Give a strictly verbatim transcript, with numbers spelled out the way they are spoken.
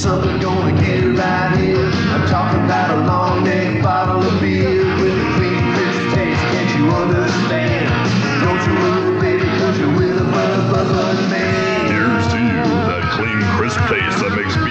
something gonna get right here. I'm talking about a long neck bottle of beer with a clean, crisp taste. Can't you understand? Don't you worry, baby, cause you're with a Bud Bud Bud man. Here's to you, that clean, crisp taste that makes